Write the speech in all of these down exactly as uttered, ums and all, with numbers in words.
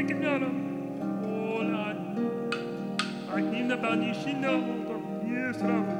Knyana. Ola. Agina Banishina. Yes, Rama.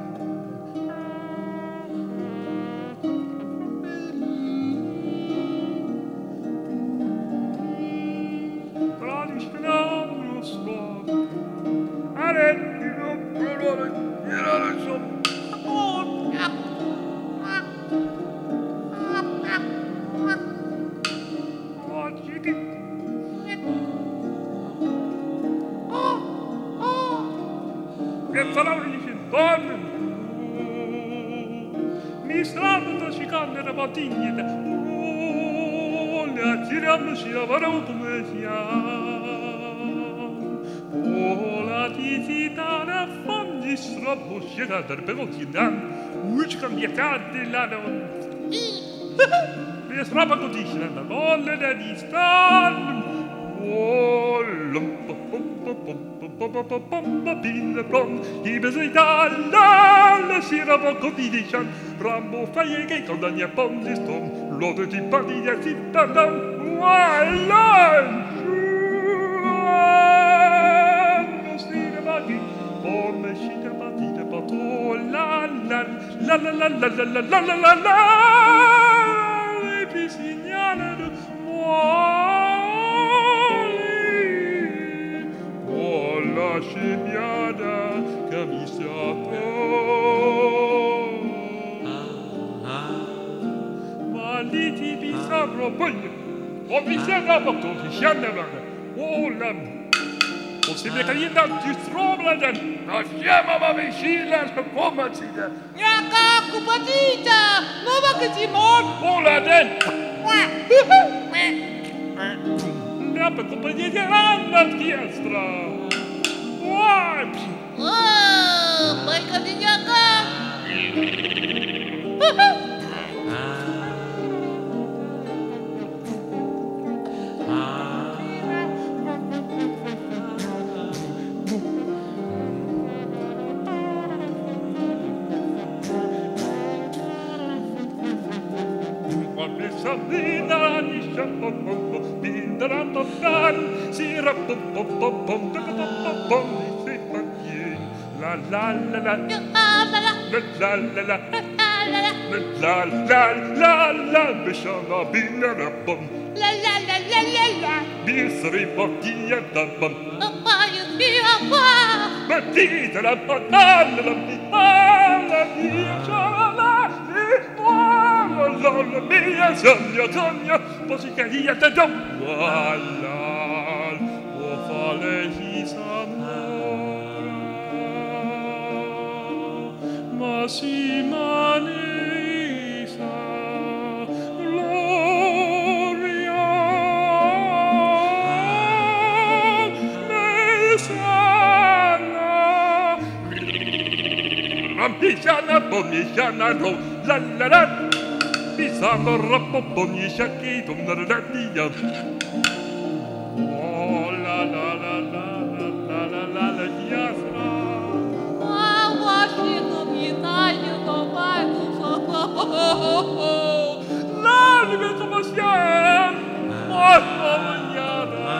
Mi strada si cambia bottiglia. Oh, la tirando si lavora come siamo. Oh, la tizita la fondi stroppo scega per pegotina. Uci cambiate la non. Mi strappa così la bolle da di stan. Oh, lumpo Pille blond, i besitalla, la sera poco vidician, Rambo faie che condagna pondi stom, l'ode di padiglia si tardam, voilà, non si ne baghi, come si ne batite pato, la la la la la la la la la la la la, e puis signale moi. La scimmiata che mi saprò ma lì ti mi saprò poi o mi sembra poco ti scendeva oh la possibile che io non ti trova la scema ma vicina come si da Gnaka cupatita non va che si mor oh la den la per compagnia di la fiestra. What? Oh, baik hati Gnaka. La la la la la la la la la la la la la Bishana binara bum La la la la la la Bisri portia da bum Apa you feel apa Matita la patala la pitala Bishala la la la mia sogna sogna Posi che io te do La la O fale hisamora Ma si manisa Gloria Mesana Rampiciana Pomiciana Ro La la la Pisano Rappo Pomiciaki Tumnaratia Oh la la la la la la la la la Yasra Là, je vais tomber ciel. Oh, mañana.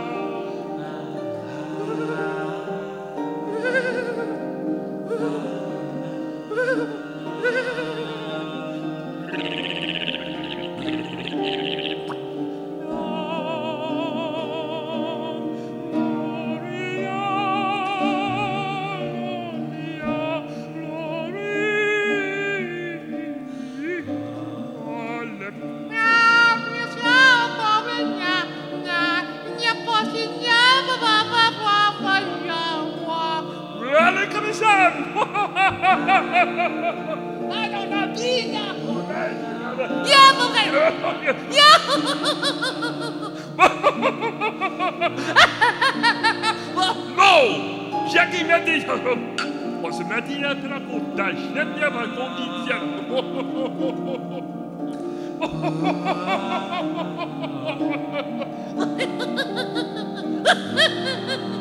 No! Jackie mi ha detto Posso mattina te la conta Scendere ma condizione